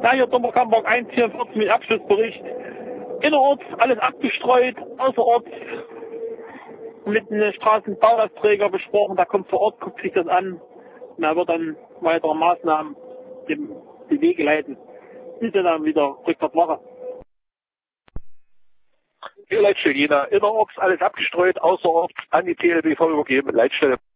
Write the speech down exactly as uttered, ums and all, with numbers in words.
Na, hier Dommerkamberg eins vierundvierzig mit Abschlussbericht. Innerorts alles abgestreut, außerorts mit einem Straßenbaulastträger besprochen. Da kommt vor Ort, guckt sich das an. Und er wird dann weitere Maßnahmen dem die Wege leiten. Bis er dann wieder rückwärts mache. Hier Leitstelle Jena, innerorts alles abgestreut, außerorts an die T L B V übergeben, Leitstelle.